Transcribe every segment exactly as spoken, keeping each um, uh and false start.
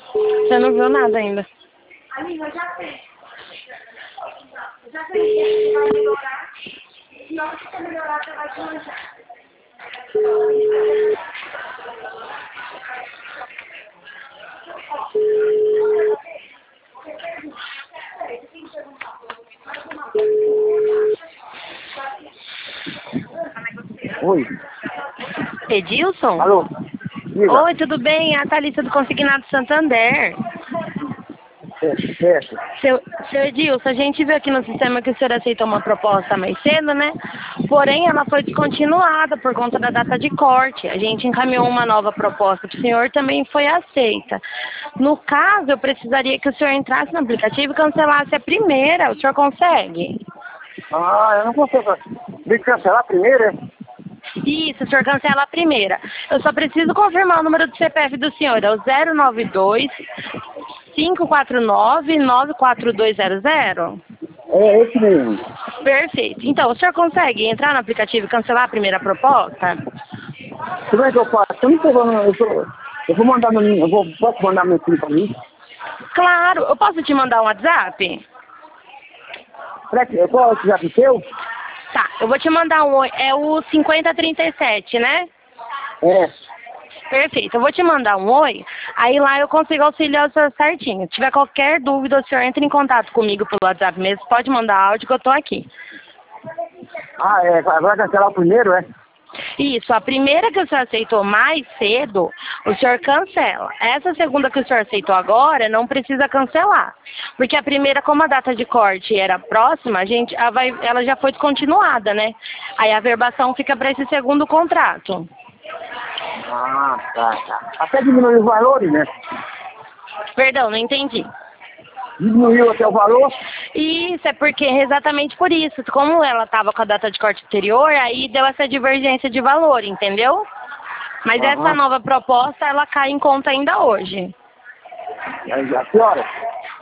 Você não viu nada ainda. Aline, eu já sei. Eu já sei que vai melhorar. E na hora que você melhorar, você vai te manjar. Oi. Edilson? Alô? Diga. Oi, tudo bem? É a Thalissa do Consignado Santander. Certo, certo. Seu, seu Edilson, a gente viu aqui no sistema que o senhor aceitou uma proposta mais cedo, né? Porém, ela foi descontinuada por conta da data de corte. A gente encaminhou uma nova proposta para o senhor, também foi aceita. No caso, eu precisaria que o senhor entrasse no aplicativo e cancelasse a primeira. O senhor consegue? Ah, eu não consigo. Tem que cancelar primeiro, é? Isso, o senhor cancela a primeira. Eu só preciso confirmar o número do C P F do senhor. É o zero nove dois, cinco quatro nove, nove quatro dois zero zero? É esse mesmo. Perfeito. Então, o senhor consegue entrar no aplicativo e cancelar a primeira proposta? Como é que eu faço? Eu não sei, eu, tô, eu vou mandar no eu vou, posso mandar meu filho pra mim? Claro. Eu posso te mandar um WhatsApp? Será que, qual é o WhatsApp seu? Tá, eu vou te mandar um... oi- É o cinquenta trinta e sete, né? É. Perfeito. Eu vou te mandar um oi, aí lá eu consigo auxiliar o senhor certinho. Se tiver qualquer dúvida, o senhor entra em contato comigo pelo WhatsApp mesmo. Pode mandar áudio que eu tô aqui. Ah, é. Vai cancelar o primeiro, é? Isso, a primeira que o senhor aceitou mais cedo, o senhor cancela. Essa segunda que o senhor aceitou agora, não precisa cancelar. Porque a primeira, como a data de corte era próxima, a gente, ela, vai, ela já foi descontinuada, né? Aí a verbação fica para esse segundo contrato. Ah, tá, tá. Até diminuiu os valores, né? Perdão, não entendi. Diminuiu até o valor? Isso, é porque exatamente por isso. Como ela estava com a data de corte anterior, aí deu essa divergência de valor, entendeu? Mas essa Aham. nova proposta, ela cai em conta ainda hoje. Aí, a que hora?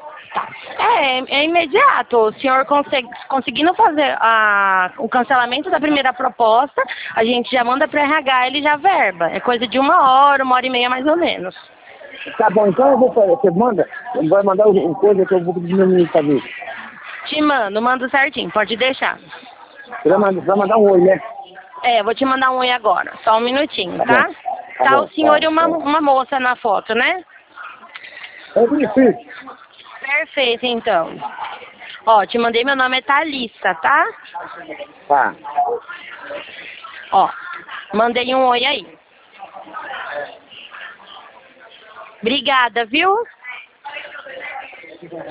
É, é imediato. O senhor consegue, conseguindo fazer a, o cancelamento da primeira proposta, a gente já manda para o R H, ele já verba. É coisa de uma hora, uma hora e meia mais ou menos. Tá bom, então eu vou fazer. Você manda? Vai mandar o, o coisa que eu vou pedir meu menino fazer. Te mando, mando certinho, pode deixar. Você vai mandar, vai mandar um oi, né? É, vou te mandar um oi agora, só um minutinho, Tá bom. tá? Tá Tá o bom, senhor tá, e uma, tá. uma moça na foto, né? É difícil. Perfeito, então. Ó, te mandei, meu nome é Thalissa, tá? Tá. Ó, mandei um oi aí. Obrigada, viu?